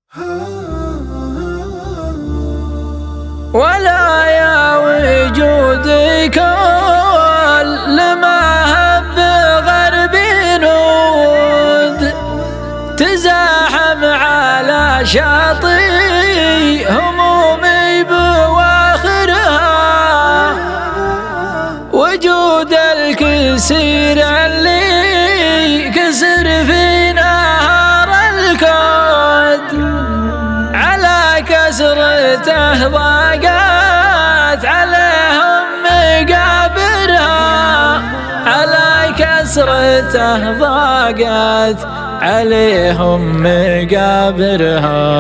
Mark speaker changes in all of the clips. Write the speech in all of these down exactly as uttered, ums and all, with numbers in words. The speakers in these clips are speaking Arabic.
Speaker 1: ولا يا وجودي كل ما هب غربي نود تزاحم على شاطئ همومي بواخرها، وجود الكسير اللي كسر في نهار الكود على كسرته ضاقت عليهم مقابرها، على كسرته ضاقت عليهم مقابرها.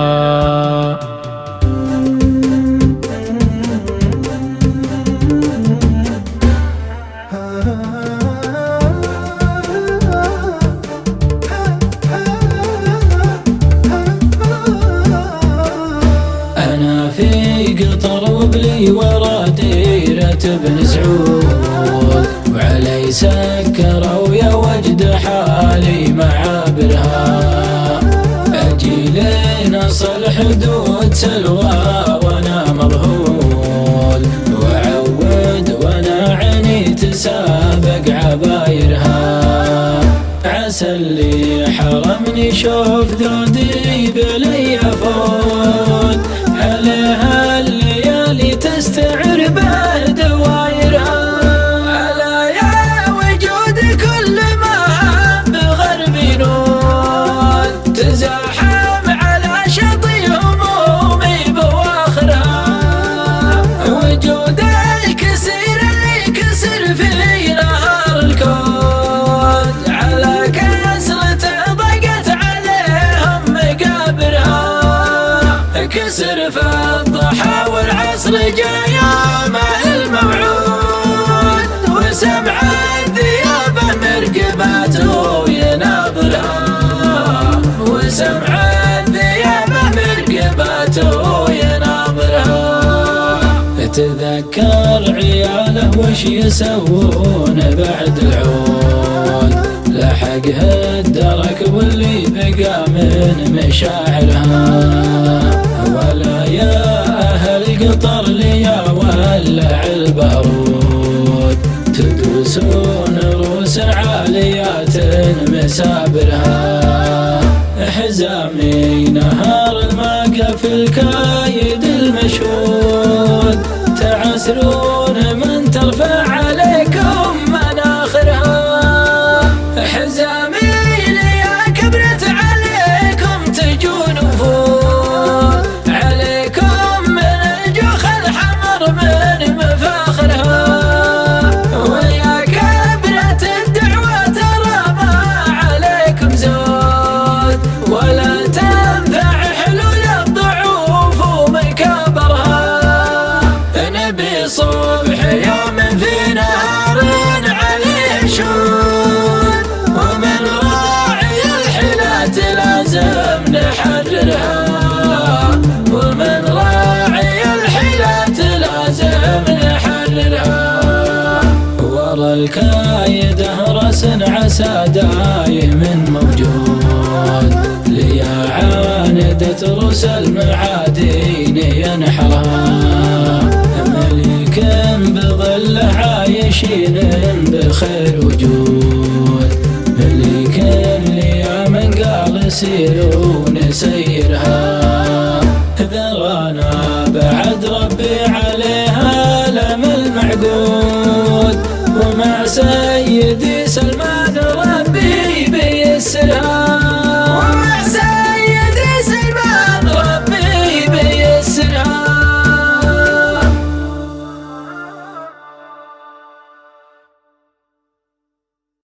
Speaker 1: في قطر وبلي ورا ديرة بن سعود، وعلي سكروا يا وجد حالي معابرها، أجي نصل حدود سلوى وانا مضهول، وعود وانا عيني تسابق عبايرها، عسى اللي حرمني شوف ذودي بلي يفوت عليها الليالي تستعر به دوايرها. ألا يا وجود كل ما بغربي نود تزاحم على شطي همومي بواخرها، وجود الكسير اللي كسر في نهار الكون على كسرته ضاقت عليهم مقابرها، كسر في الضحى والعصر جايا مع الموعود، وسمع الذياب مرقباته يناظرها، وسمع الذياب مرقباته يناظرها. تذكر عياله وش يسوون بعد العود، لحقها الدرك واللي بقى من مشاعرها، ولا يا أهل قطر ليا ولع البارود تدوسون روس عاليات مسابرها، حزامي نهار الموقف الكايد المشهود تعسرون من ترفع عليكم مناخرها، حزامي ليا كبرت عليكم تجون وفود عليكم من الجوخ الحمر من مفاخرها، ويا كبرت الدعوة ترى ما عليكم زود، ولا تنفع حلول الضعوف ومكابرها، نبي صبح يوم في نهار عليه شود، ومن راعي الحلات لازم نحررها، ومن راعي الحلات لازم نحررها. ورا الكايد هرس عسى دايم موجود، ليا عاندة رؤوس المعادين ينحرها، ملك بظل عايشين بخير وجود، ملك ليا من قال سيروا نسيرها، ذرانا بعد ربي عليها لم المعقود، ومع سيدي سلمان ربي بيسرها.